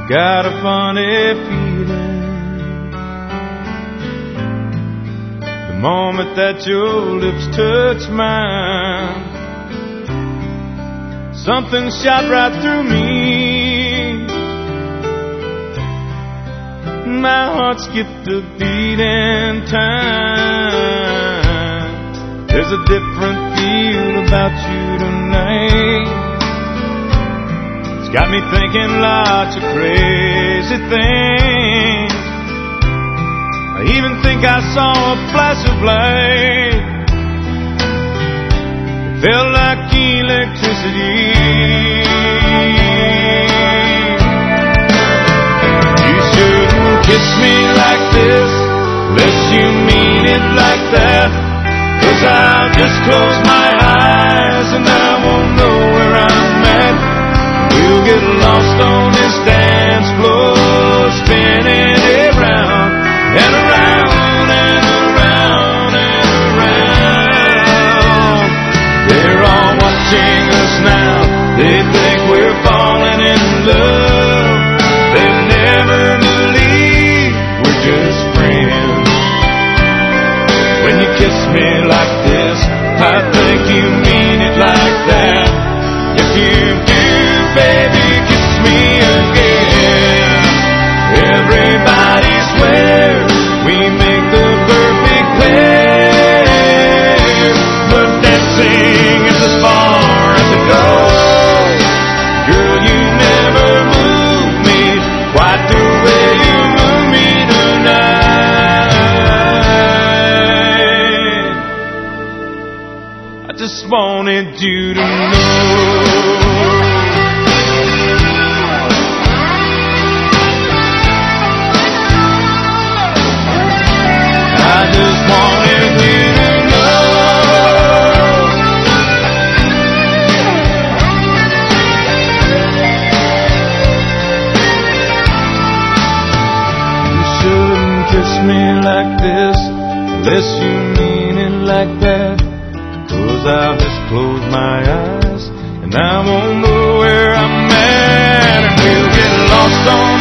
got a funny feeling the moment that your lips touch mine. Something shot right through me. My heart skipped a beat in time. There's a different feel about you tonight. It's got me thinking lots of crazy things. I even think I saw a flash of light. It felt like electricity. You shouldn't kiss me like this unless you mean it like that. 'Cause I'll just close my eyes and I won't know where I'm at. We'll get lost on this dance floor, spinning around and around and around and around. They're all watching us now. They think we're falling in love. They never believe we're just friends. When you kiss me like this, I think you mean it like that. If you do, baby, kiss me again. Everybody swears we make the perfect pair, but dancing is as far as it goes. Girl, you never move me quite the way you move me tonight. I just wanted you to know. I just wanted you to know. You shouldn't kiss me like this unless you mean it like that. 'Cause I'll just close my eyes and I won't know where I'm at. And we'll get lost on